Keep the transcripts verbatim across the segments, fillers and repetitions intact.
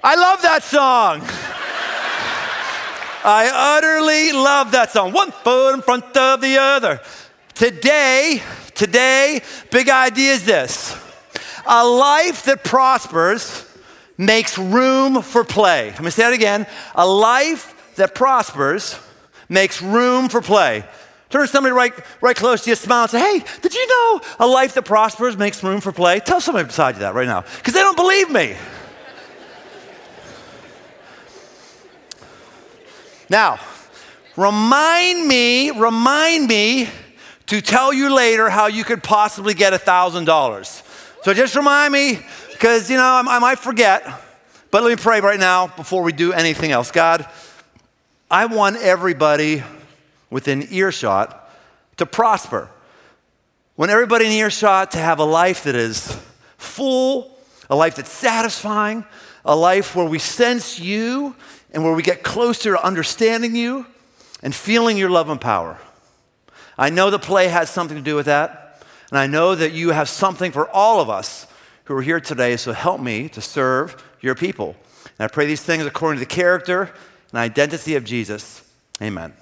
I love that song. I utterly love that song. One foot in front of the other. Today, today, big idea is this. A life that prospers makes room for play. Let me say that again. A life that prospers makes room for play. Turn to somebody right, right close to you, smile and say, hey, did you know a life that prospers makes room for play? Tell somebody beside you that right now, because they don't believe me. Now, remind me, remind me to tell you later how you could possibly get one thousand dollars. So just remind me, because, you know, I, I might forget. But let me pray right now before we do anything else. God, I want everybody within earshot to prosper. I want everybody in earshot to have a life that is full, a life that's satisfying, a life where we sense you and where we get closer to understanding you and feeling your love and power. I know the play has something to do with that, and I know that you have something for all of us who are here today, so help me to serve your people. And I pray these things according to the character and identity of Jesus. Amen.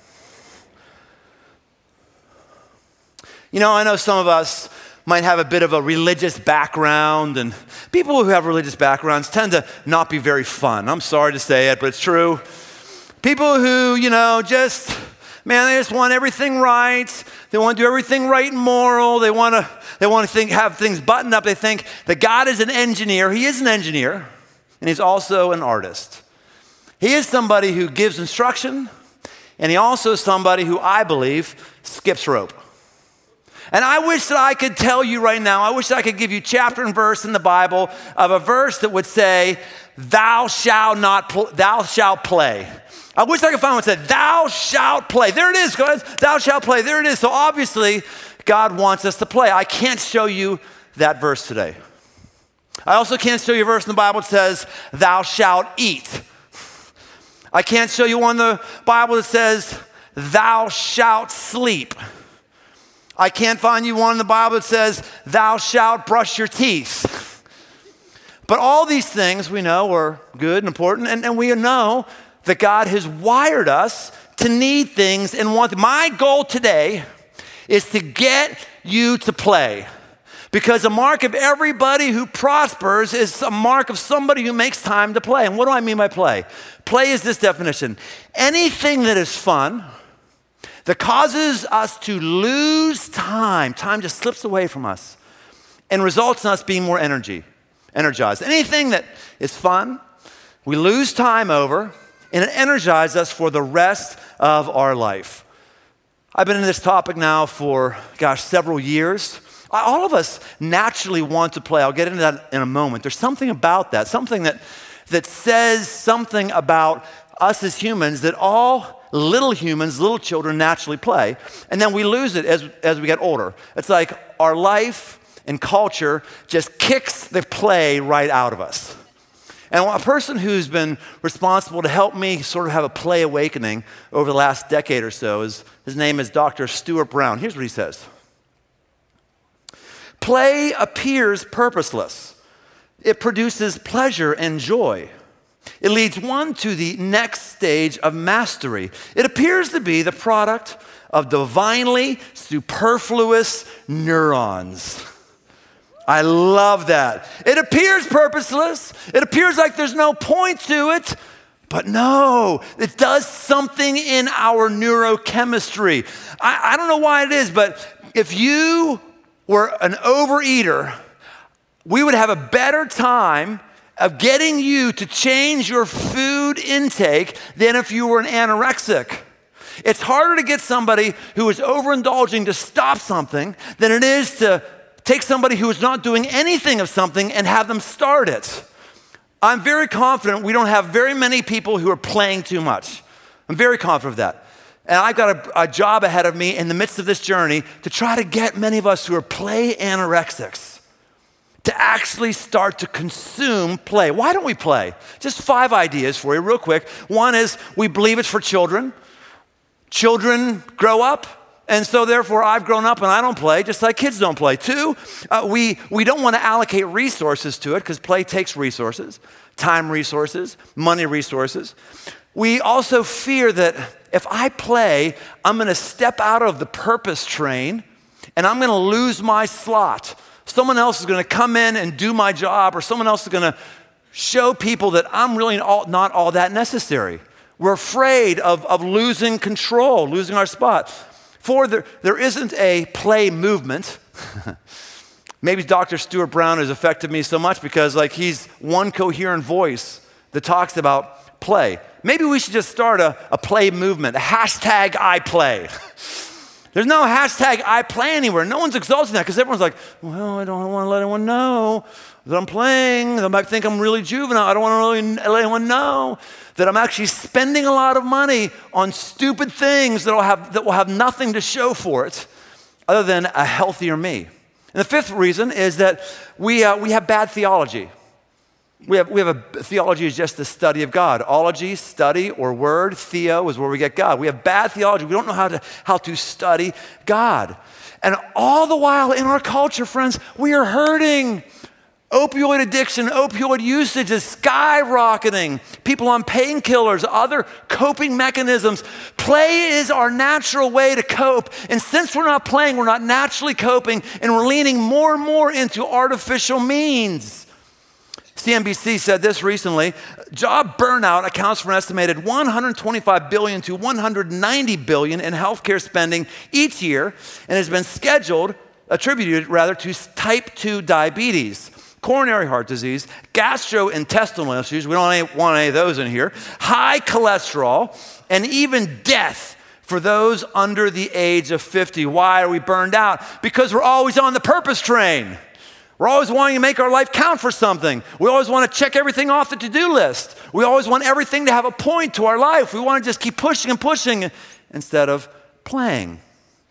You know, I know some of us might have a bit of a religious background, and people who have religious backgrounds tend to not be very fun. I'm sorry to say it, but it's true. People who, you know, just, man, they just want everything right. They want to do everything right and moral. They want to, they want to think, have things buttoned up. They think that God is an engineer. He is an engineer, and he's also an artist. He is somebody who gives instruction, and he also is somebody who I believe skips rope. And I wish that I could tell you right now, I wish that I could give you chapter and verse in the Bible of a verse that would say, thou shalt not, pl- thou shalt play. I wish I could find one that said, thou shalt play. There it is, guys. Thou shalt play. There it is. So obviously, God wants us to play. I can't show you that verse today. I also can't show you a verse in the Bible that says, thou shalt eat. I can't show you one in the Bible that says, thou shalt sleep. I can't find you one in the Bible that says, thou shalt brush your teeth. But all these things we know are good and important, and, and we know that God has wired us to need things and want them. My goal today is to get you to play. Because a mark of everybody who prospers is a mark of somebody who makes time to play. And what do I mean by play? Play is this definition. Anything that is fun, that causes us to lose time. Time just slips away from us and results in us being more energy, energized. Anything that is fun, we lose time over, and it energizes us for the rest of our life. I've been in this topic now for, gosh, several years. All of us naturally want to play. I'll get into that in a moment. There's something about that, something that, that says something about us as humans that all little humans, little children naturally play, and then we lose it as, as we get older. It's like our life and culture just kicks the play right out of us. And a person who's been responsible to help me sort of have a play awakening over the last decade or so, is his name is Doctor Stuart Brown. Here's what he says. Play appears purposeless. It produces pleasure and joy. It leads one to the next stage of mastery. It appears to be the product of divinely superfluous neurons. I love that. It appears purposeless. It appears like there's no point to it. But no, it does something in our neurochemistry. I, I don't know why it is, but if you were an overeater, we would have a better time of getting you to change your food intake than if you were an anorexic. It's harder to get somebody who is overindulging to stop something than it is to take somebody who is not doing anything of something and have them start it. I'm very confident we don't have very many people who are playing too much. I'm very confident of that. And I've got a, a job ahead of me in the midst of this journey to try to get many of us who are play anorexics to actually start to consume play. Why don't we play? Just five ideas for you real quick. One is we believe it's for children. Children grow up and so therefore I've grown up and I don't play, just like kids don't play. Two, uh, we, we don't want to allocate resources to it because play takes resources, time resources, money resources. We also fear that if I play, I'm going to step out of the purpose train and I'm going to lose my slot. Someone else is going to come in and do my job, or someone else is going to show people that I'm really all, not all that necessary. We're afraid of, of losing control, losing our spot. Four, there, there isn't a play movement. Maybe Doctor Stuart Brown has affected me so much because like he's one coherent voice that talks about play. Maybe we should just start a, a play movement, a hashtag I play. There's no hashtag I play anywhere. No one's exalting that because everyone's like, well, I don't want to let anyone know that I'm playing. They might think I'm really juvenile. I don't want to really let anyone know that I'm actually spending a lot of money on stupid things that will have, that will have nothing to show for it other than a healthier me. And the fifth reason is that we, uh, we have bad theology. We have, we have a theology is just the study of God. Ology, study, or word. Theo is where we get God. We have bad theology. We don't know how to, how to study God. And all the while in our culture, friends, we are hurting. Opioid addiction, opioid usage is skyrocketing. People on painkillers, other coping mechanisms. Play is our natural way to cope. And since we're not playing, we're not naturally coping, and we're leaning more and more into artificial means. C N B C said this recently: job burnout accounts for an estimated one hundred twenty-five billion dollars to one hundred ninety billion dollars in healthcare spending each year, and has been scheduled, attributed rather, to type two diabetes, coronary heart disease, gastrointestinal issues, we don't want any of those in here, high cholesterol, and even death for those under the age of fifty. Why are we burned out? Because we're always on the purpose train. We're always wanting to make our life count for something. We always want to check everything off the to-do list. We always want everything to have a point to our life. We want to just keep pushing and pushing instead of playing.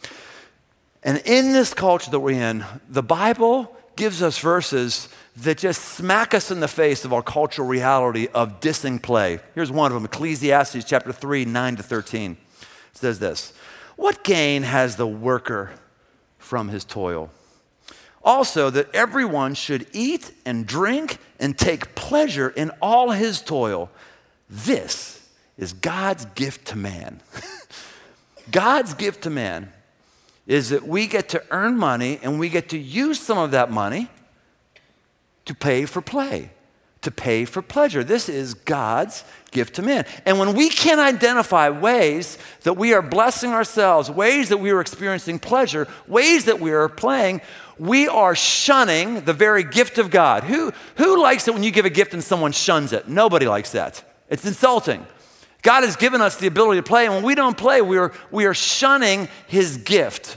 And in this culture that we're in, the Bible gives us verses that just smack us in the face of our cultural reality of dissing play. Here's one of them, Ecclesiastes chapter three, nine to thirteen. It says this: what gain has the worker from his toil? Also, that everyone should eat and drink and take pleasure in all his toil. This is God's gift to man. God's gift to man is that we get to earn money and we get to use some of that money to pay for play, to pay for pleasure. This is God's gift to man. And when we can identify ways that we are blessing ourselves, ways that we are experiencing pleasure, ways that we are playing, we are shunning the very gift of God. Who, who likes it when you give a gift and someone shuns it? Nobody likes that. It's insulting. God has given us the ability to play, and when we don't play, we are, we are shunning his gift.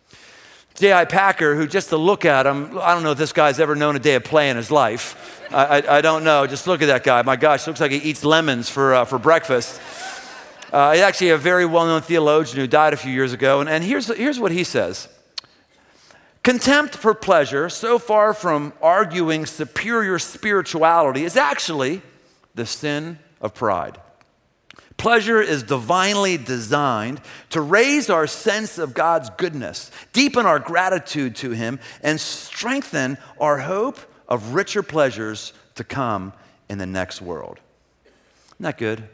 J I Packer, who just to look at him, I don't know if this guy's ever known a day of play in his life. I, I, I don't know. Just look at that guy. My gosh, looks like he eats lemons for, uh, for breakfast. Uh, he's actually a very well-known theologian who died a few years ago, and, and here's, here's what he says. Contempt for pleasure, so far from arguing superior spirituality, is actually the sin of pride. Pleasure is divinely designed to raise our sense of God's goodness, deepen our gratitude to him, and strengthen our hope of richer pleasures to come in the next world. Isn't that good?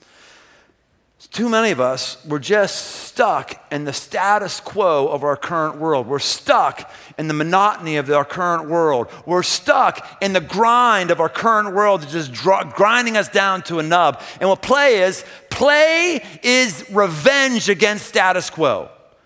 Too many of us, we're just stuck in the status quo of our current world. We're stuck in the monotony of our current world. We're stuck in the grind of our current world that's just dr- grinding us down to a nub. And what play is, play is revenge against status quo.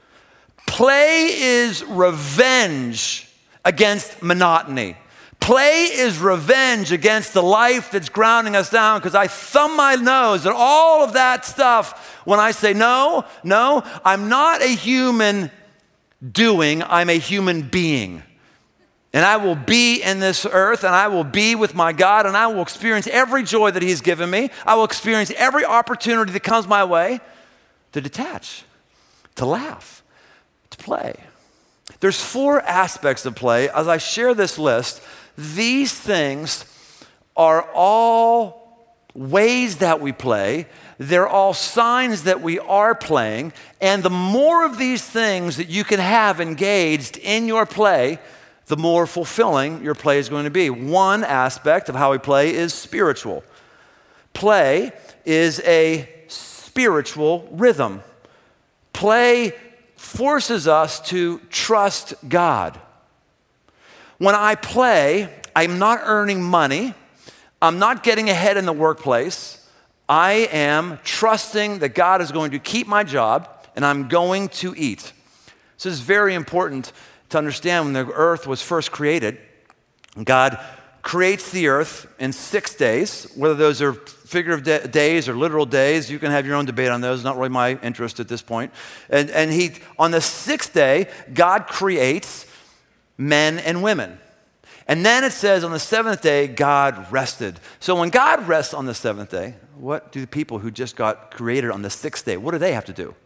Play is revenge against monotony. Play is revenge against the life that's grounding us down, because I thumb my nose at all of that stuff when I say, no, no, I'm not a human doing, I'm a human being. And I will be in this earth, and I will be with my God, and I will experience every joy that he's given me. I will experience every opportunity that comes my way to detach, to laugh, to play. There's four aspects of play. As I share this list, these things are all ways that we play. They're all signs that we are playing. And the more of these things that you can have engaged in your play, the more fulfilling your play is going to be. One aspect of how we play is spiritual. Play is a spiritual rhythm. Play forces us to trust God. When I play, I'm not earning money. I'm not getting ahead in the workplace. I am trusting that God is going to keep my job and I'm going to eat. This is very important to understand. When the earth was first created, God creates the earth in six days, whether those are figurative days or literal days. You can have your own debate on those, not really my interest at this point. And, and he, on the sixth day, God creates men and women. And then it says on the seventh day, God rested. So when God rests on the seventh day, what do the people who just got created on the sixth day, what do they have to do?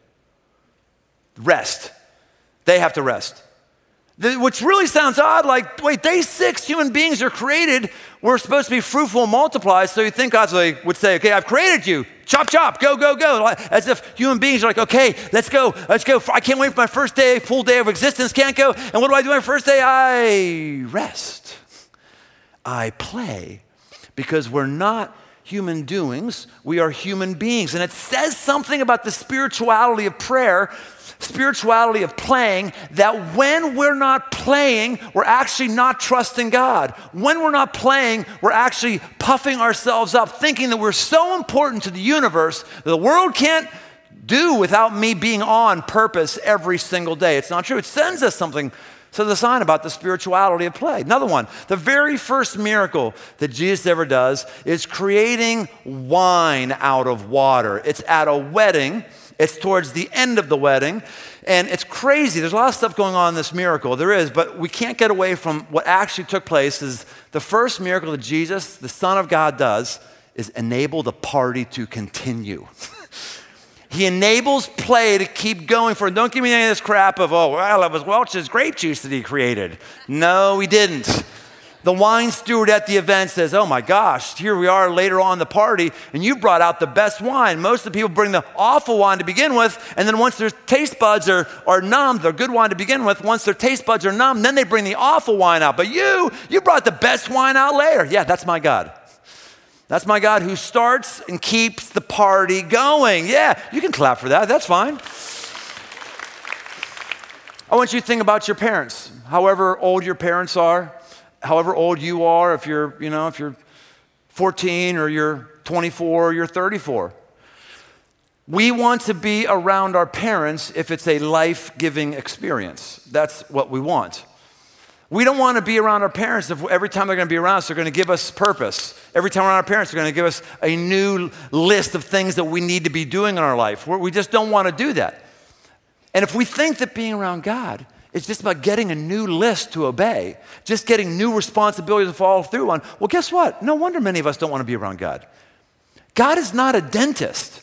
Rest. They have to rest. Which really sounds odd, like, wait, day six, human beings are created. We're supposed to be fruitful and multiply. So you think God like, would say, okay, I've created you. Chop, chop, go, go, go. As if human beings are like, okay, let's go, let's go. I can't wait for my first day, full day of existence, can't go. And what do I do on my first day? I rest. I play. Because we're not human doings, we are human beings. And it says something about the spirituality of prayer, spirituality of playing, that when we're not playing, we're actually not trusting God. When we're not playing, we're actually puffing ourselves up, thinking that we're so important to the universe that the world can't do without me being on purpose every single day. It's not true. It sends us something, says a sign about the spirituality of play. Another one, the very first miracle that Jesus ever does is creating wine out of water. It's at a wedding. It's towards the end of the wedding, and it's crazy. There's a lot of stuff going on in this miracle. There is, but we can't get away from what actually took place. Is the first miracle that Jesus, the Son of God, does is enable the party to continue. He enables play to keep going for, don't give me any of this crap of, oh, well, it was Welch's grape juice that he created. No, he didn't. The wine steward at the event says, oh my gosh, here we are later on in the party, and you brought out the best wine. Most of the people bring the awful wine to begin with, and then once their taste buds are, are numb, the good wine to begin with, once their taste buds are numb, then they bring the awful wine out. But you, you brought the best wine out later. Yeah, that's my God. That's my God who starts and keeps the party going. Yeah, you can clap for that. That's fine. I want you to think about your parents, however old your parents are. However old you are, if you're, you know, if you're fourteen or you're twenty-four or you're thirty-four. We want to be around our parents if it's a life-giving experience. That's what we want. We don't want to be around our parents if every time they're going to be around us, they're going to give us purpose. Every time we're around our parents, they're going to give us a new list of things that we need to be doing in our life. We just don't want to do that. And if we think that being around God, it's just about getting a new list to obey, just getting new responsibilities to follow through on. Well, guess what? No wonder many of us don't want to be around God. God is not a dentist.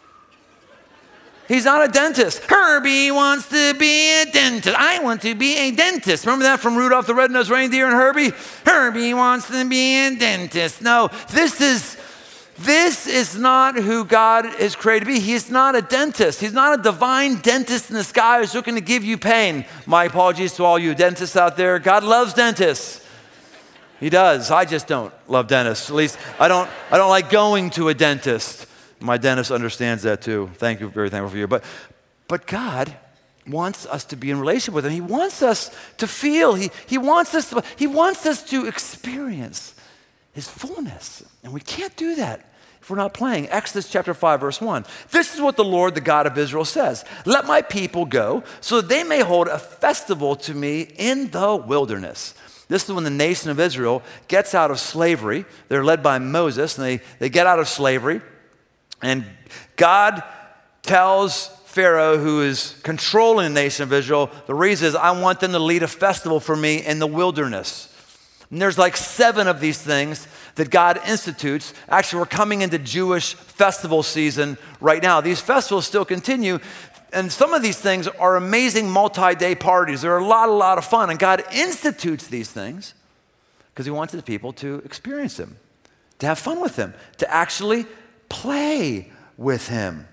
He's not a dentist. Herbie wants to be a dentist. I want to be a dentist. Remember that from Rudolph the Red-Nosed Reindeer and Herbie? Herbie wants to be a dentist. No, this is... This is not who God is created to be. He's not a dentist. He's not a divine dentist in the sky who's looking to give you pain. My apologies to all you dentists out there. God loves dentists. He does. I just don't love dentists. At least I don't, I don't like going to a dentist. My dentist understands that too. Thank you. Very thankful for you. But, but God wants us to be in relationship with him. He wants us to feel. He, he, wants us to, he wants us to experience his fullness. And we can't do that if we're not playing. Exodus chapter five, verse one. This is what the Lord, the God of Israel, says. Let my people go so that they may hold a festival to me in the wilderness. This is when the nation of Israel gets out of slavery. They're led by Moses, and they, they get out of slavery. And God tells Pharaoh, who is controlling the nation of Israel, the reason is I want them to lead a festival for me in the wilderness. And there's like seven of these things that God institutes. Actually, we're coming into Jewish festival season right now. These festivals still continue, and some of these things are amazing multi-day parties. They're a lot, a lot of fun, and God institutes these things because he wants his people to experience them. to have fun with him, to actually play with him.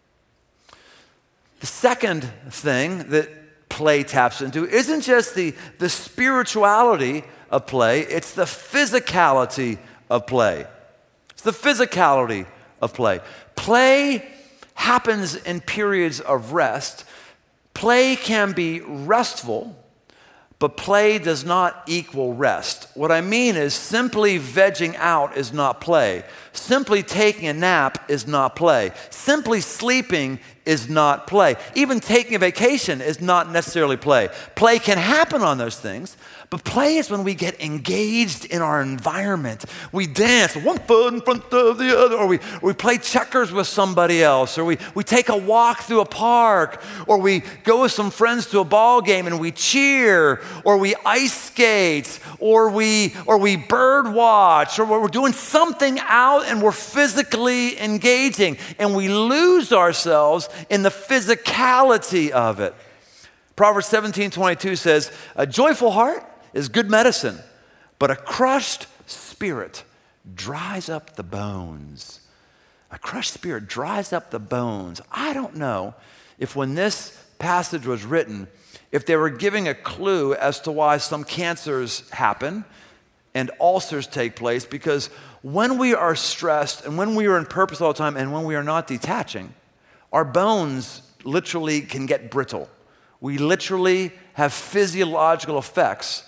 The second thing that play taps into isn't just the, the spirituality of play, it's the physicality of play. It's the physicality of play. Play happens in periods of rest. Play can be restful, but play does not equal rest. What I mean is simply vegging out is not play. Simply taking a nap is not play. Simply sleeping is not play. Even taking a vacation is not necessarily play. Play can happen on those things, but play is when we get engaged in our environment. We dance one foot in front of the other, or we, or we play checkers with somebody else, or we, we take a walk through a park, or we go with some friends to a ball game and we cheer, or we ice skate, or we, or we bird watch, or we're doing something out and we're physically engaging, and we lose ourselves in the physicality of it. Proverbs seventeen twenty-two says, a joyful heart is good medicine, but a crushed spirit dries up the bones. A crushed spirit dries up the bones. I don't know if when this passage was written, if they were giving a clue as to why some cancers happen and ulcers take place, because when we are stressed and when we are in purpose all the time and when we are not detaching, our bones literally can get brittle. We literally have physiological effects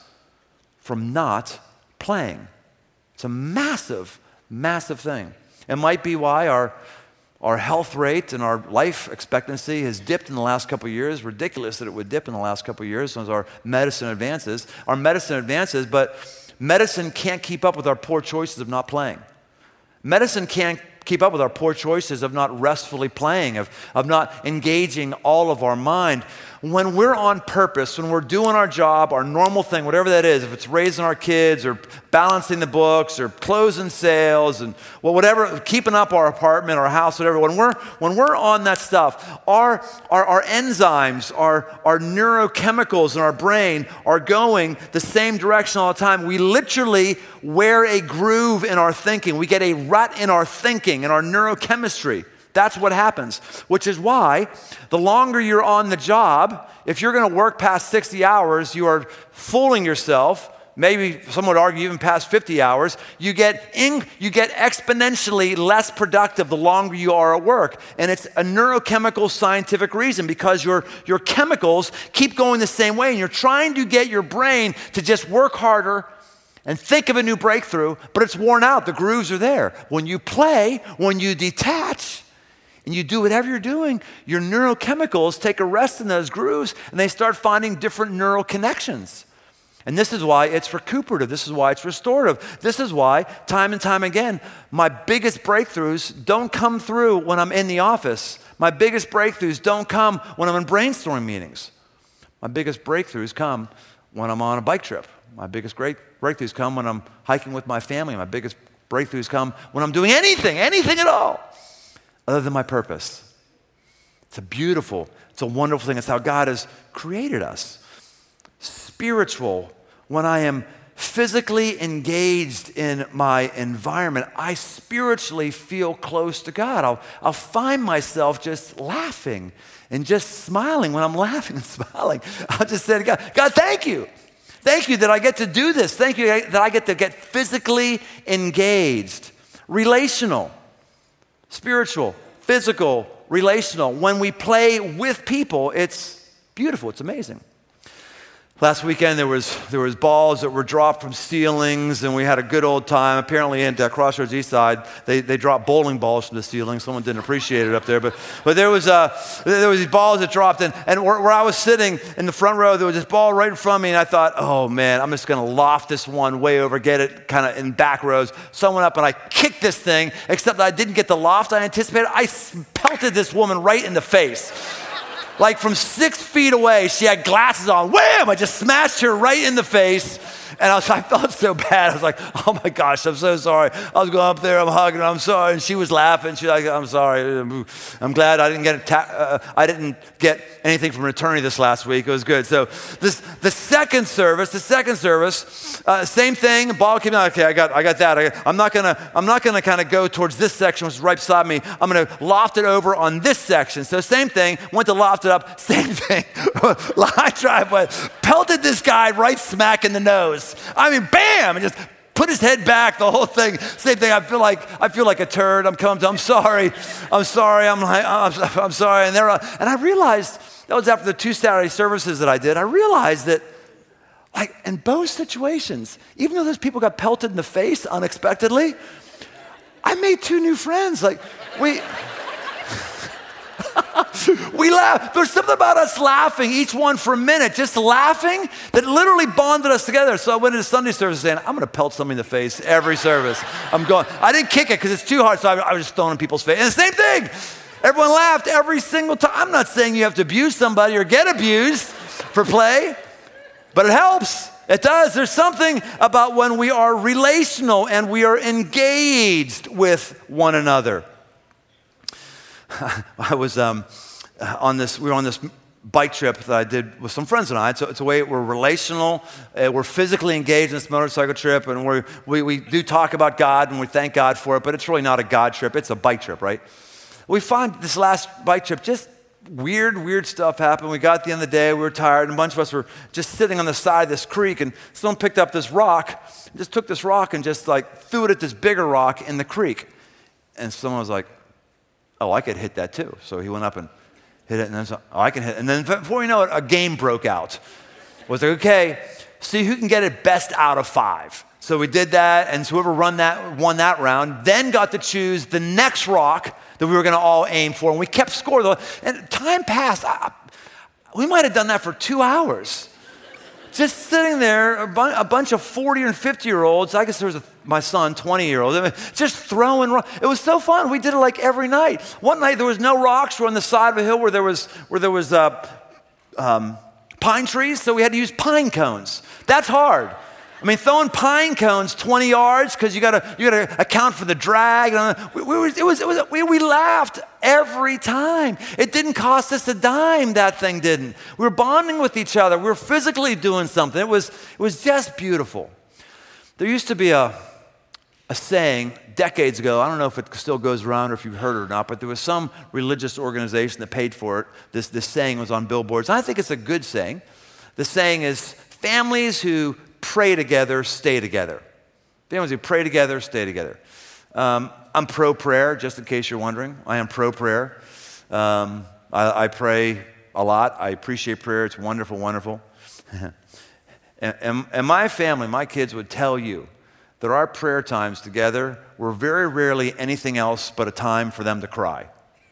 from not playing. It's a massive, massive thing. It might be why our, our health rate and our life expectancy has dipped in the last couple of years. Ridiculous that it would dip in the last couple of years as our medicine advances. Our medicine advances, but medicine can't keep up with our poor choices of not playing. Medicine can't keep up with our poor choices of not restfully playing, of, of not engaging all of our mind. When we're on purpose, when we're doing our job, our normal thing, whatever that is, if it's raising our kids or balancing the books or closing sales and well, whatever, keeping up our apartment, our house, whatever, when we're when we're on that stuff, our our, our enzymes, our, our neurochemicals in our brain are going the same direction all the time. We literally wear a groove in our thinking. We get a rut in our thinking, in our neurochemistry. That's what happens, which is why the longer you're on the job, if you're going to work past sixty hours, you are fooling yourself. Maybe some would argue even past fifty hours. You get in, you get exponentially less productive the longer you are at work. And it's a neurochemical scientific reason, because your, your chemicals keep going the same way, and you're trying to get your brain to just work harder and think of a new breakthrough, but it's worn out. The grooves are there. When you play, when you detach, and you do whatever you're doing, your neurochemicals take a rest in those grooves and they start finding different neural connections. And this is why it's recuperative. This is why it's restorative. This is why, time and time again, my biggest breakthroughs don't come through when I'm in the office. My biggest breakthroughs don't come when I'm in brainstorming meetings. My biggest breakthroughs come when I'm on a bike trip. My biggest great breakthroughs come when I'm hiking with my family. My biggest breakthroughs come when I'm doing anything, anything at all, other than my purpose. It's a beautiful, it's a wonderful thing. It's how God has created us. Spiritual, when I am physically engaged in my environment, I spiritually feel close to God. I'll, I'll find myself just laughing and just smiling when I'm laughing and smiling. I'll just say to God, God, thank you. Thank you that I get to do this. Thank you that I get to get physically engaged. Relational. Spiritual, physical, relational. When we play with people, it's beautiful. It's amazing. Last weekend, there was there was balls that were dropped from ceilings, and we had a good old time. Apparently, at uh, Crossroads East Side, they, they dropped bowling balls from the ceiling. Someone didn't appreciate it up there, but but there was uh, there was these balls that dropped, and, and where, where I was sitting in the front row, there was this ball right in front of me, and I thought, oh man, I'm just going to loft this one way over, get it kind of in back rows. So I went up and I kicked this thing, except I didn't get the loft I anticipated. I pelted this woman right in the face. Like from six feet away, she had glasses on. Wham! I just smashed her right in the face. And I, was, I felt so bad. I was like, oh my gosh, I'm so sorry. I was going up there, I'm hugging her, I'm sorry. And she was laughing. She's like, I'm sorry. I'm glad I didn't get atta- uh, I didn't get anything from an attorney this last week. It was good. So this the second service, the second service, uh, same thing. Ball came out. Okay, I got I got that. I, I'm not gonna I'm not gonna kind of go towards this section, which is right beside me. I'm gonna loft it over on this section. So same thing. Went to loft it up. Same thing. Line driveway. Pelted this guy right smack in the nose. I mean, bam! And just put his head back. The whole thing. Same thing. I feel like I feel like a turd. I'm coming. To, I'm sorry. I'm sorry. I'm like I'm, I'm sorry. And there. And I realized that was after the two Saturday services that I did. I realized that, like in both situations, even though those people got pelted in the face unexpectedly, I made two new friends. Like we. We laughed. There's something about us laughing, each one for a minute, just laughing, that literally bonded us together. So I went into Sunday service saying, I'm going to pelt somebody in the face every service. I'm going. I didn't kick it because it's too hard, so I, I was just throwing in people's face. And the same thing. Everyone laughed every single time. I'm not saying you have to abuse somebody or get abused for play, but it helps. It does. There's something about when we are relational and we are engaged with one another. I was um, on this, we were on this bike trip that I did with some friends and I. So it's a way we're relational, uh, we're physically engaged in this motorcycle trip, and we we we do talk about God and we thank God for it, but it's really not a God trip, it's a bike trip, right? We find this last bike trip, just weird, weird stuff happened. We got at the end of the day, we were tired, and a bunch of us were just sitting on the side of this creek, and someone picked up this rock, just took this rock and just like threw it at this bigger rock in the creek. And someone was like, oh, I could hit that too. So he went up and hit it, and then so, oh, I can hit it. And then before you know it, a game broke out. It was like, okay, see who can get it best out of five. So we did that, and so whoever run that, won that round, then got to choose the next rock that we were going to all aim for, and we kept score. Though, and time passed. I, we might have done that for two hours. Just sitting there, a, bu- a bunch of forty and fifty-year-olds, I guess there was a, my son, twenty-year-old, I mean, just throwing rocks. It was so fun. We did it like every night. One night there was no rocks. We were on the side of a hill where there was where there was uh, um, pine trees, so we had to use pine cones. That's hard. I mean, throwing pine cones twenty yards because you gotta you gotta account for the drag. We, we, it was, it was, we, we laughed every time. It didn't cost us a dime. That thing didn't. We were bonding with each other. We were physically doing something. It was it was just beautiful. There used to be a a saying decades ago. I don't know if it still goes around or if you've heard it or not, but there was some religious organization that paid for it. This this saying was on billboards. And I think it's a good saying. The saying is, families who pray together, stay together. Families who pray together, stay together. Um, I'm pro-prayer, just in case you're wondering. I am pro-prayer. Um, I, I pray a lot. I appreciate prayer. It's wonderful, wonderful. and, and, and my family, my kids would tell you that our prayer times together were very rarely anything else but a time for them to cry.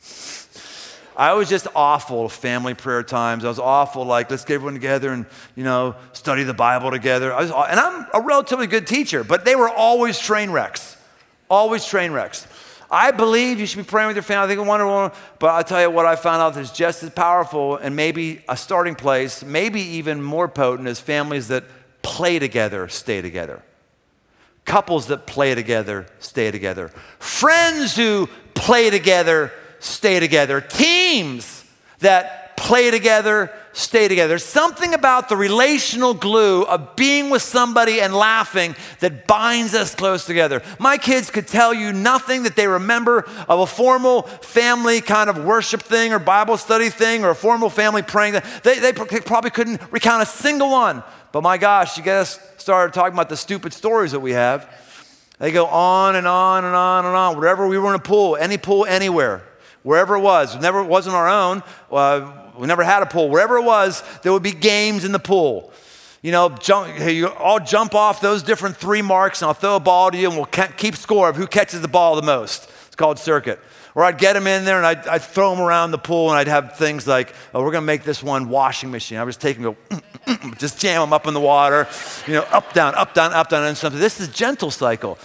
I was just awful family prayer times. I was awful, like, let's get everyone together and, you know, study the Bible together. I was, and I'm a relatively good teacher, but they were always train wrecks. Always train wrecks. I believe you should be praying with your family. I think it's wonderful, but I'll tell you what I found out that's just as powerful and maybe a starting place, maybe even more potent, is families that play together, stay together. Couples that play together, stay together. Friends who play together, stay together. Teams that play together, stay together. There's something about the relational glue of being with somebody and laughing that binds us close together. My kids could tell you nothing that they remember of a formal family kind of worship thing or Bible study thing or a formal family praying. They, they probably couldn't recount a single one. But my gosh, you get us started talking about the stupid stories that we have. They go on and on and on and on. Wherever we were in a pool, any pool anywhere. Wherever it was, it never it wasn't our own. Uh, we never had a pool. Wherever it was, there would be games in the pool. You know, jump, you all jump off those different three marks, and I'll throw a ball to you, and we'll ca- keep score of who catches the ball the most. It's called circuit. Or I'd get them in there, and I'd, I'd throw them around the pool, and I'd have things like, oh, we're going to make this one washing machine. I was taking go, just jam them up in the water, you know, up, down, up, down, up, down, and something. This is gentle cycle.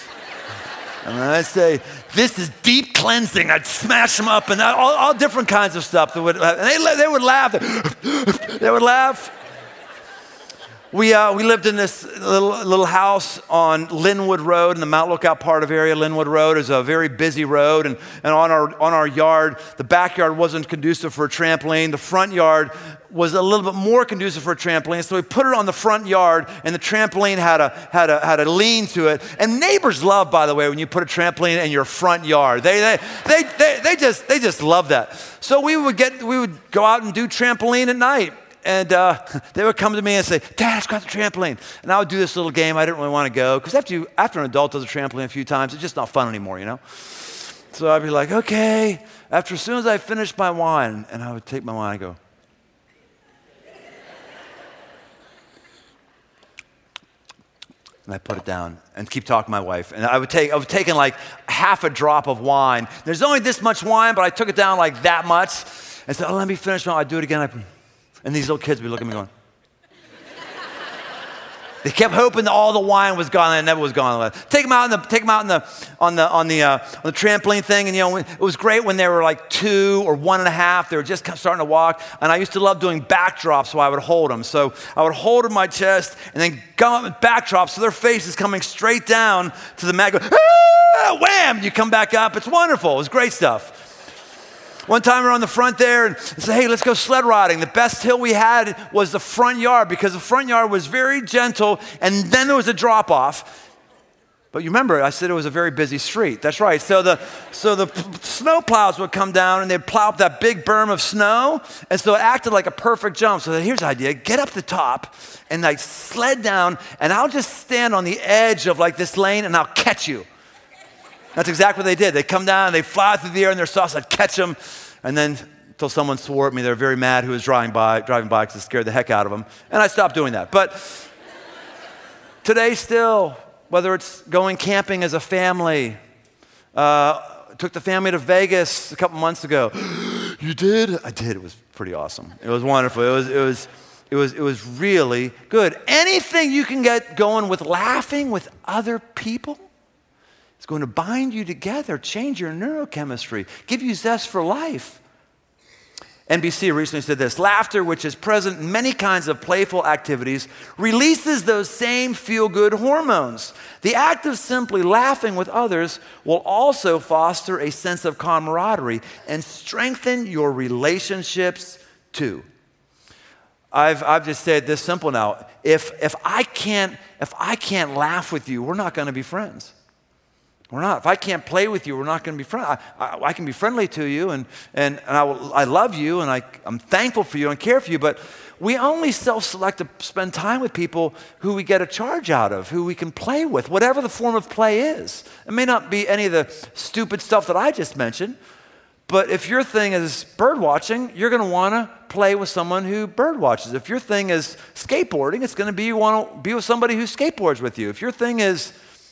And I'd say, this is deep cleansing. I'd smash them up and all, all different kinds of stuff. That would, and they, they would laugh. They would laugh. We, uh, we lived in this little, little house on Linwood Road in the Mount Lookout part of area. Linwood Road is a very busy road, and, and on, our, on our yard, the backyard wasn't conducive for a trampoline. The front yard was a little bit more conducive for a trampoline, so we put it on the front yard, and the trampoline had a, had a, had a lean to it. And neighbors love, by the way, when you put a trampoline in your front yard. They, they, they, they, they, just, they just love that. So we would, get, we would go out and do trampoline at night. And uh, they would come to me and say, Dad, let's go out the trampoline. And I would do this little game. I didn't really want to go. Because after, you, after an adult does a trampoline a few times, it's just not fun anymore, you know? So I'd be like, okay. After as soon as I finished my wine, and I would take my wine and go. And I put it down and keep talking to my wife. And I would take, I was taking like half a drop of wine. There's only this much wine, but I took it down like that much. And said, oh, let me finish my wine. I'd do it again. I, And these little kids would be looking at me going. They kept hoping that all the wine was gone, and it never was gone. Take them out, in the, take them out in the, on the on the uh, on the trampoline thing, and you know it was great when they were like two or one and a half. They were just starting to walk, and I used to love doing backdrops, so I would hold them. So I would hold them in my chest, and then go up with backdrops, so their face is coming straight down to the mat. Go, ah, wham! You come back up. It's wonderful. It was great stuff. One time we were on the front there and said, hey, let's go sled riding. The best hill we had was the front yard because the front yard was very gentle, and then there was a drop off. But you remember, I said it was a very busy street. That's right. So the so the snow plows would come down and they'd plow up that big berm of snow. And so it acted like a perfect jump. So here's the idea. Get up the top and like sled down, and I'll just stand on the edge of like this lane and I'll catch you. That's exactly what they did. They come down, they fly through the air in their sauce. I'd catch them, and then until someone swore at me, they were very mad who was driving by, driving by because it scared the heck out of them. And I stopped doing that. But today still, whether it's going camping as a family, uh, took the family to Vegas a couple months ago. You did? I did. It was pretty awesome. It was wonderful. It was, it was, it was, it was really good. Anything you can get going with laughing with other people, it's going to bind you together, change your neurochemistry, give you zest for life. N B C recently said this, laughter, which is present in many kinds of playful activities, releases those same feel-good hormones. The act of simply laughing with others will also foster a sense of camaraderie and strengthen your relationships too. I've, I've just said this simple now. If, if, I can't, if I can't laugh with you, we're not going to be friends. We're not. If I can't play with you, we're not going to be friends. I, I, I can be friendly to you, and, and, and I, will, I love you, and I, I'm thankful for you and care for you, but we only self-select to spend time with people who we get a charge out of, who we can play with, whatever the form of play is. It may not be any of the stupid stuff that I just mentioned, but if your thing is bird watching, you're going to want to play with someone who bird watches. If your thing is skateboarding, it's going to be you want to be with somebody who skateboards with you. If your thing is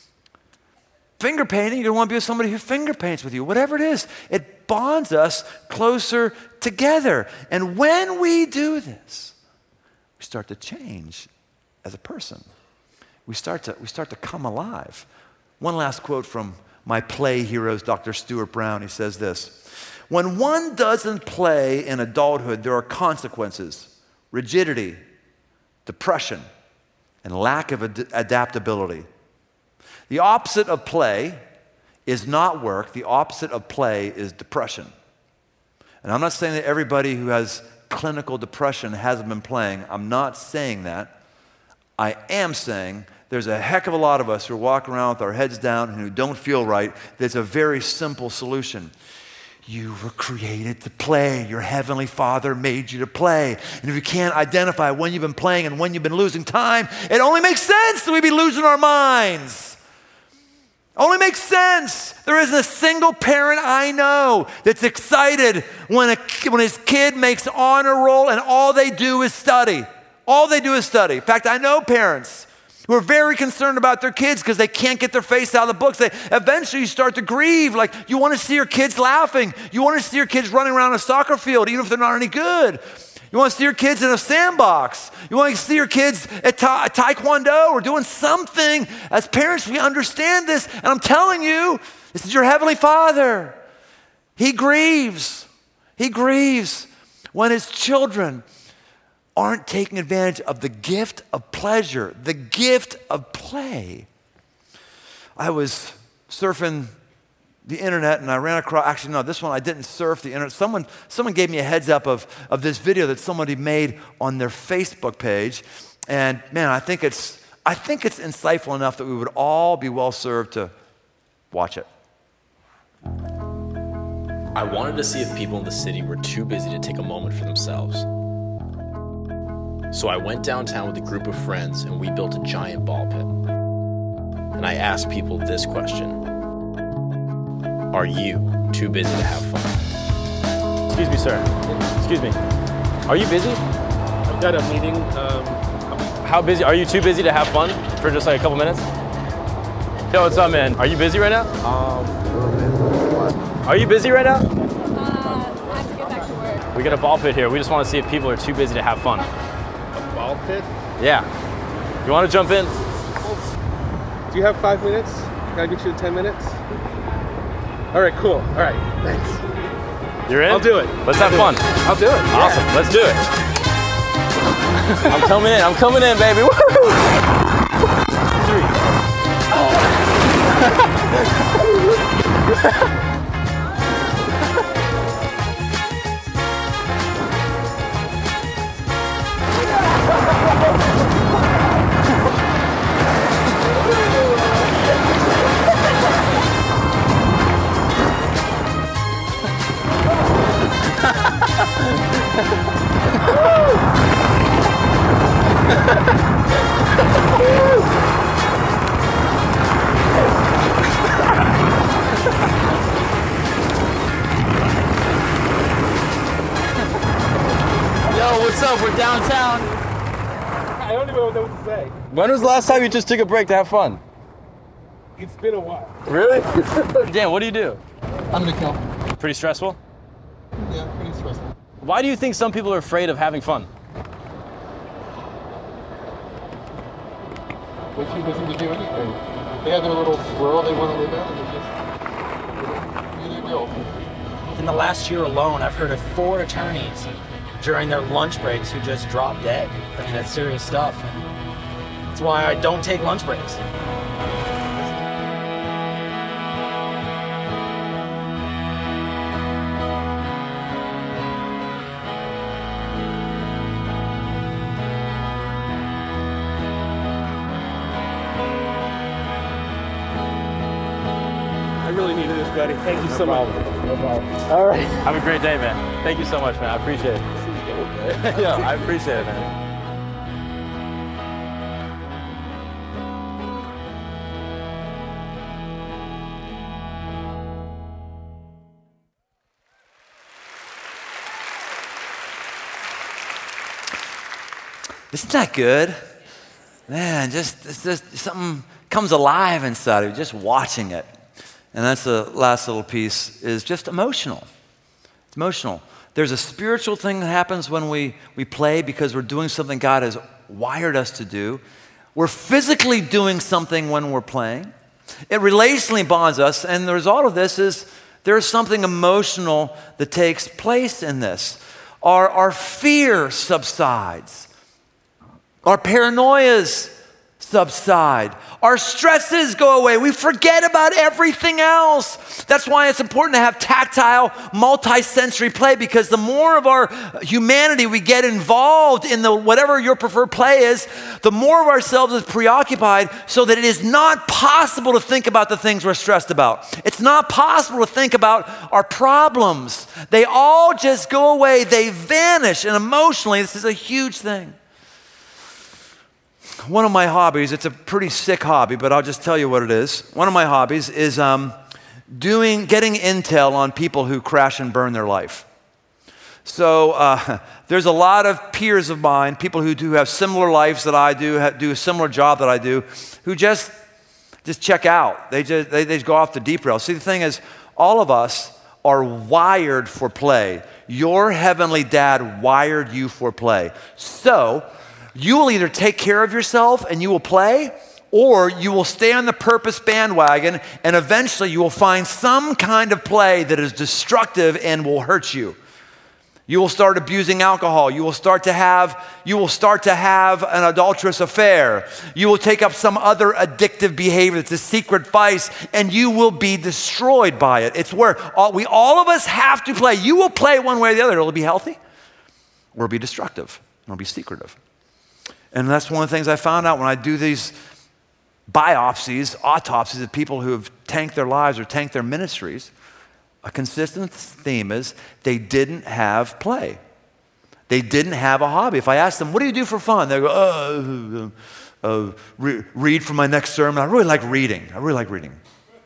finger painting, you're going to want to be with somebody who finger paints with you. Whatever it is, it bonds us closer together. And when we do this, we start to change as a person. We start to, we start to come alive. One last quote from my play heroes, Doctor Stuart Brown. He says this, when one doesn't play in adulthood, there are consequences, rigidity, depression, and lack of ad- adaptability. The opposite of play is not work. The opposite of play is depression. And I'm not saying that everybody who has clinical depression hasn't been playing. I'm not saying that. I am saying there's a heck of a lot of us who are walking around with our heads down and who don't feel right. There's a very simple solution. You were created to play. Your Heavenly Father made you to play. And if you can't identify when you've been playing and when you've been losing time, it only makes sense that we'd be losing our minds. Only makes sense. There isn't a single parent I know that's excited when, a, when his kid makes honor roll and all they do is study. All they do is study. In fact, I know parents who are very concerned about their kids because they can't get their face out of the books. They eventually you start to grieve. Like you want to see your kids laughing. You want to see your kids running around a soccer field even if they're not any good. You want to see your kids in a sandbox. You want to see your kids at ta- taekwondo or doing something. As parents, we understand this. And I'm telling you, this is your Heavenly Father. He grieves. He grieves when his children aren't taking advantage of the gift of pleasure, the gift of play. I was surfing the internet and I ran across, actually no, this one I didn't surf the internet. Someone, someone gave me a heads up of, of this video that somebody made on their Facebook page. And man, I think it's, I think it's insightful enough that we would all be well served to watch it. I wanted to see if people in the city were too busy to take a moment for themselves. So I went downtown with a group of friends and we built a giant ball pit. And I asked people this question: are you too busy to have fun? Excuse me, sir. Excuse me. Are you busy? I've got a meeting. Um, How busy? Are you too busy to have fun for just like a couple minutes? Yo, what's up, man? Are you busy right now? um, Are you busy right now? Uh, I have to get back to work. We got a ball pit here. We just want to see if people are too busy to have fun. a ball pit? Yeah. You want to jump in? Do you have five minutes? Can I get you to ten minutes? All right, cool. All right, thanks. You're in? I'll do it. Let's I'll have do fun. it. I'll do it. Awesome. Yeah. Let's do it. I'm coming in. I'm coming in, baby. Woo! Three. Yo, what's up? We're downtown. I don't even know what to say. When was the last time you just took a break to have fun? It's been a while. Really? Dan, what do you do? I'm an accountant. Pretty stressful? Yeah, pretty stressful. Why do you think some people are afraid of having fun? They're too busy to do anything. They have their little world they want to live in, and they just they really will. In the last year alone, I've heard of four attorneys during their lunch breaks who just drop dead. I mean, that's serious stuff. And that's why I don't take lunch breaks. I really needed this, buddy. Thank you so much. No problem. All right. Have a great day, man. Thank you so much, man. I appreciate it. Yeah, I appreciate it, man. Isn't that good? Man, just, it's just something comes alive inside of you, just watching it. And that's the last little piece, is just emotional. It's emotional. There's a spiritual thing that happens when we, we play because we're doing something God has wired us to do. We're physically doing something when we're playing. It relationally bonds us, and the result of this is there's something emotional that takes place in this. Our, our fear subsides. Our paranoias subside. Our stresses go away. We forget about everything else. That's why it's important to have tactile, multi-sensory play, because the more of our humanity we get involved in the whatever your preferred play is, the more of ourselves is preoccupied, so that it is not possible to think about the things we're stressed about. It's not possible to think about our problems. They all just go away. They vanish. And emotionally, this is a huge thing. One of my hobbies, it's a pretty sick hobby, but I'll just tell you what it is. One of my hobbies is um, doing, getting intel on people who crash and burn their life. So uh, there's a lot of peers of mine, people who do have similar lives that I do, do a similar job that I do, who just just check out. They just they, they just go off the deep rail. See, the thing is, all of us are wired for play. Your heavenly dad wired you for play. So you will either take care of yourself and you will play, or you will stay on the purpose bandwagon and eventually you will find some kind of play that is destructive and will hurt you. You will start abusing alcohol. You will start to have, you will start to have an adulterous affair. You will take up some other addictive behavior. It's a secret vice, and you will be destroyed by it. It's where all, we, all of us have to play. You will play one way or the other. It'll be healthy or be destructive. It'll be secretive. And that's one of the things I found out when I do these biopsies, autopsies of people who have tanked their lives or tanked their ministries. A consistent theme is they didn't have play. They didn't have a hobby. If I ask them, what do you do for fun? They go, oh, uh, uh, re- read for my next sermon. I really like reading. I really like reading.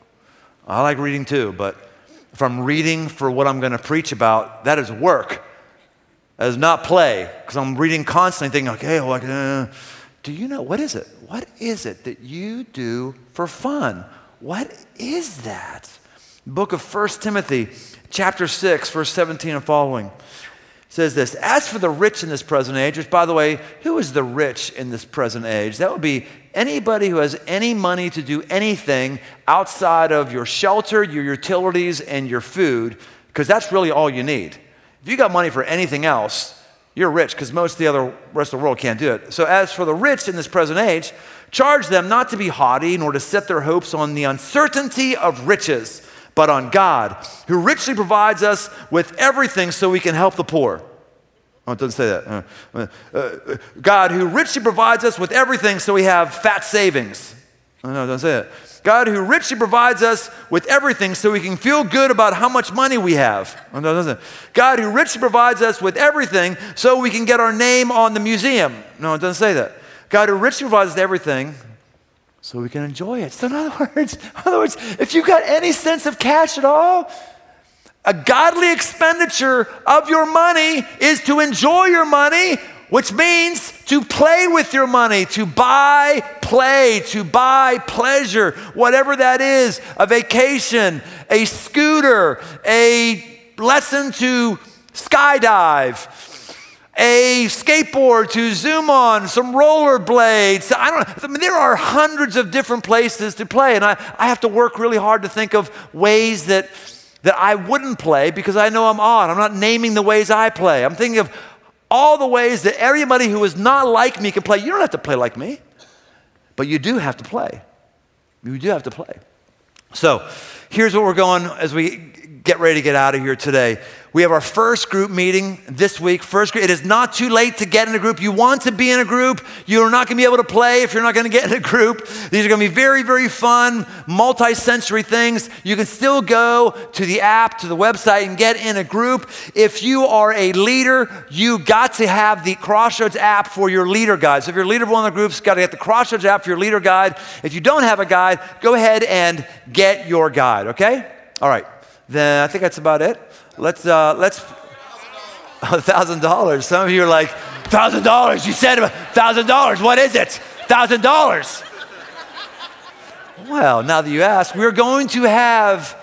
I like reading too, but if I'm reading for what I'm going to preach about, that is work. That is not play, because I'm reading constantly thinking, okay, well, like, uh, do you know, what is it? What is it that you do for fun? What is that? Book of First Timothy, chapter six, verse seventeen and following, says this, as for the rich in this present age, which, by the way, who is the rich in this present age? That would be anybody who has any money to do anything outside of your shelter, your utilities, and your food, because that's really all you need. If you got money for anything else, you're rich, because most of the other rest of the world can't do it. So as for the rich in this present age, charge them not to be haughty, nor to set their hopes on the uncertainty of riches, but on God, who richly provides us with everything so we can help the poor. Oh, it doesn't say that. Uh, uh, God, who richly provides us with everything so we have fat savings. Oh, no, it doesn't say that. God, who richly provides us with everything so we can feel good about how much money we have. Oh, no, it doesn't. God, who richly provides us with everything so we can get our name on the museum. No, it doesn't say that. God, who richly provides us everything so we can enjoy it. So in other words, in other words, if you've got any sense of cash at all, a godly expenditure of your money is to enjoy your money, which means to play with your money, to buy play, to buy pleasure, whatever that is, a vacation, a scooter, a lesson to skydive, a skateboard to zoom on, some rollerblades. I don't I mean, there are hundreds of different places to play, and I, I have to work really hard to think of ways that, that I wouldn't play because I know I'm odd. I'm not naming the ways I play. I'm thinking of all the ways that everybody who is not like me can play. You don't have to play like me, but you do have to play. You do have to play. So here's what we're going as we get ready to get out of here today. We have our first group meeting this week. First group. It is not too late to get in a group. You want to be in a group. You're not going to be able to play if you're not going to get in a group. These are going to be very, very fun, multi-sensory things. You can still go to the app, to the website, and get in a group. If you are a leader, you got to have the Crossroads app for your leader guide. So if you're a leader of one of the groups, got to get the Crossroads app for your leader guide. If you don't have a guide, go ahead and get your guide, okay? All right. Then I think that's about it. Let's, uh, let's, a thousand dollars. Some of you are like, thousand dollars, you said a thousand dollars, what is it? Thousand dollars. Well, now that you ask, we're going to have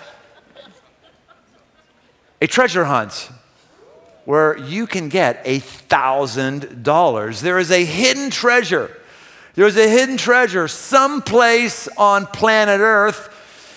a treasure hunt where you can get a thousand dollars. There is a hidden treasure. There is a hidden treasure someplace on planet Earth.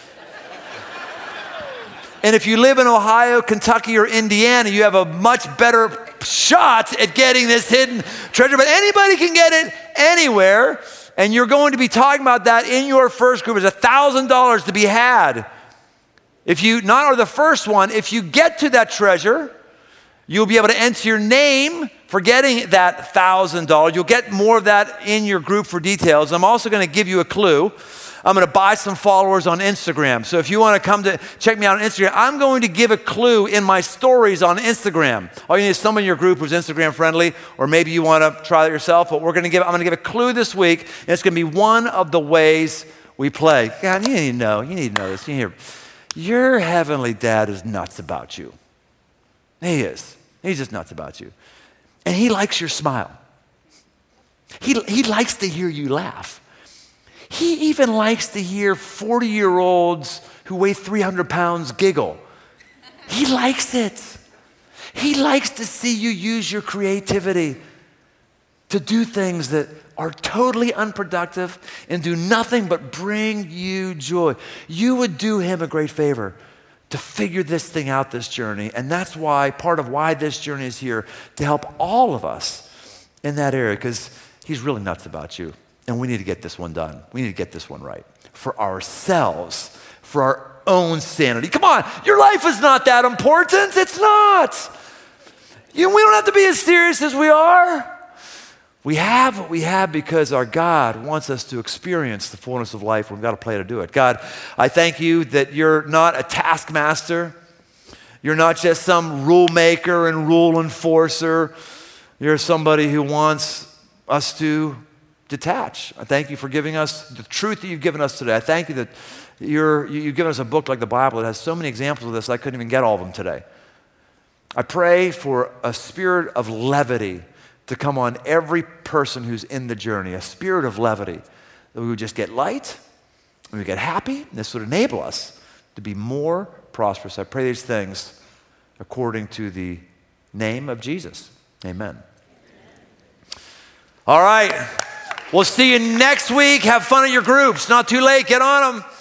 And if you live in Ohio, Kentucky, or Indiana, you have a much better shot at getting this hidden treasure. But anybody can get it anywhere. And you're going to be talking about that in your first group. There's one thousand dollars to be had. If you, not only the first one, if you get to that treasure, you'll be able to enter your name for getting that one thousand dollars. You'll get more of that in your group for details. I'm also going to give you a clue. I'm going to buy some followers on Instagram. So if you want to come to check me out on Instagram, I'm going to give a clue in my stories on Instagram. All you need is someone in your group who's Instagram friendly, or maybe you want to try that yourself. But we're going to give. I'm going to give a clue this week, and it's going to be one of the ways we play. God, you need to know. You need to know this. You hear, your heavenly Dad is nuts about you. He is. He's just nuts about you, and he likes your smile. He he likes to hear you laugh. He even likes to hear forty-year-olds who weigh three hundred pounds giggle. He likes it. He likes to see you use your creativity to do things that are totally unproductive and do nothing but bring you joy. You would do him a great favor to figure this thing out, this journey. And that's why, part of why this journey is here, to help all of us in that area, because he's really nuts about you. And we need to get this one done. We need to get this one right for ourselves, for our own sanity. Come on, your life is not that important. It's not. You, we don't have to be as serious as we are. We have what we have because our God wants us to experience the fullness of life. We've got to play to do it. God, I thank you that you're not a taskmaster. You're not just some rule maker and rule enforcer. You're somebody who wants us to detach. I thank you for giving us the truth that you've given us today. I thank you that you're, you've given us a book like the Bible that has so many examples of this. I couldn't even get all of them today. I pray for a spirit of levity to come on every person who's in the journey, a spirit of levity, that we would just get light, we would get happy, and this would enable us to be more prosperous. I pray these things according to the name of Jesus. Amen. All right. We'll see you next week. Have fun at your groups. Not too late. Get on them.